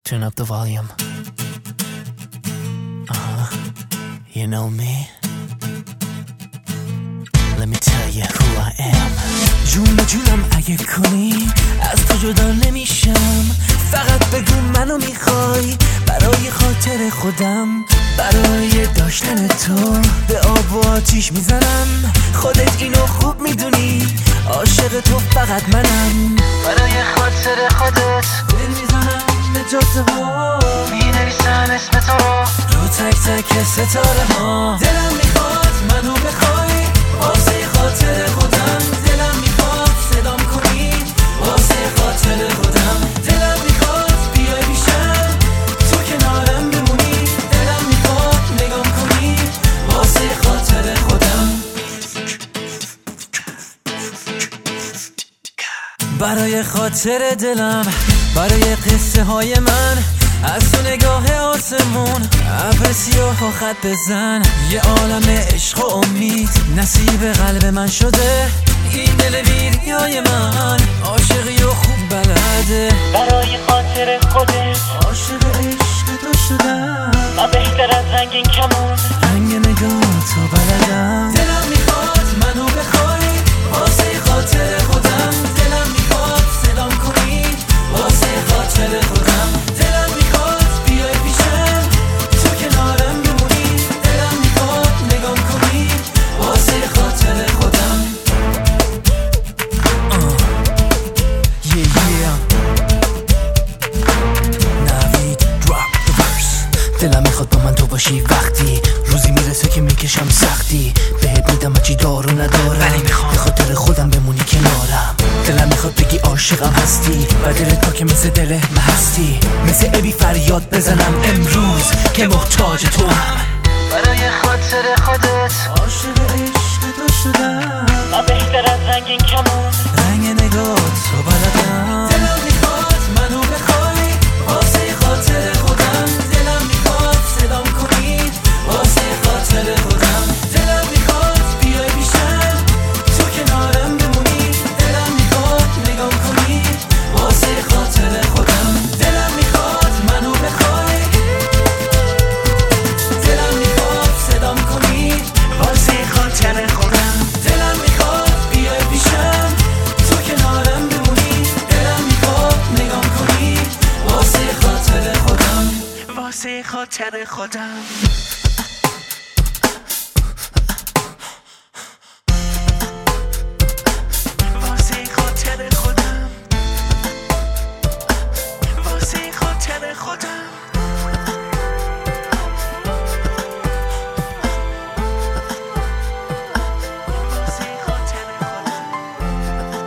Turn up the volume. You know me. Let me tell you who I am. جون به جونم اگه کنی از تو جدا نمیشم. فقط بگو منو میخوای برای خاطر خودم، برای داشتن تو به آب و آتیش میزنم. خودت اینو خوب میدونی، عاشق تو فقط منم. برای خاطر خودت دل میزنم به جاده ها، مینویسم اسم تو رو تک تک ستاره ها. دلم میخواد منو بخوای واسه خاطر خودم. دلم میخواد صدام کنی واسه خاطر خودم. دلم میخواد بیای پیشم تو کنارم بمونی. دلم میخواد نگام کنی واسه خاطر خودم. برای خاطر دلم، برای قصه های من، از تو نگاه آسمون ابر سیاه و خط بزن. یه عالم عشق و امید نصیب قلب من شده. این دل ویریای من عاشقی و خوب بلده. برای خاطر خودت عاشق عشق تو شدم. من بهتر از رنگین کمون رنگ نگاه تو بلدم. دلم میخواد منو بخوای واسه خاطر خودم. دلم میخواد صدام کنی واسه خاطر خودم. دلم میخواد بیای پیشم تو کنارم بمونی. دلم میخواد نگام کنی واسه خاطر خودم. نوید drop the verse. دلم میخواد با من تو باشی وقتی روزی میرسه که میکشم سختی. بهت میدم چی دارو ندارم، ولی میخوام به خاطر خودم بمونی کنارم. دلم میخواد بگی عاشقم هستی و دلت پاکه مثل دل من هستی. مثل ابی فریاد بزنم امروز که محتاج تو هم. برای خاطر خودت عاشق عشق تو شدم. من بهتر از رنگین کمون رنگ نگاه تو بلدم. دلم میخواد منو بخوای واسه خاطر خودم. دلم میخواد صدام کنی واسه خاطر خودم. دلم میخواد بیای پیشم تو کنارم بمونی. دلم میخواد نگام کنی واسه خاطر خودم. دلم میخواد منو بخوای. دلم میخواد صدام کنی واسه خاطر خودم. دلم میخواد بیای پیشم تو کنارم بمونی. دلم میخواد نگام کنی واسه خاطر خودم. واسه خاطر خودم. واسه خاطر خودم. واسه خاطر خودم. واسه خاطر خودم.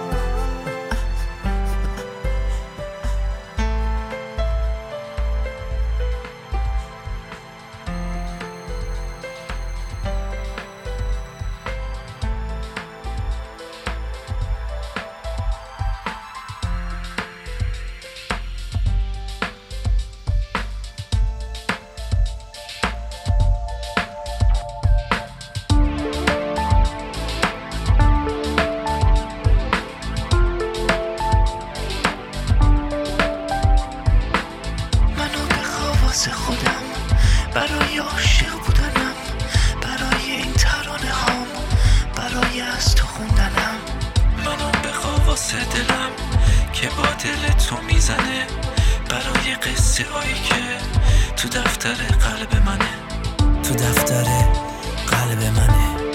واسه خودم، برای عاشق بودنم، برای این ترانه هام، برای از تو خوندنم. منو بخوا واسه دلم که با دل تو میزنه. برای قصه هایی که تو دفتر قلب منه. تو دفتر قلب منه.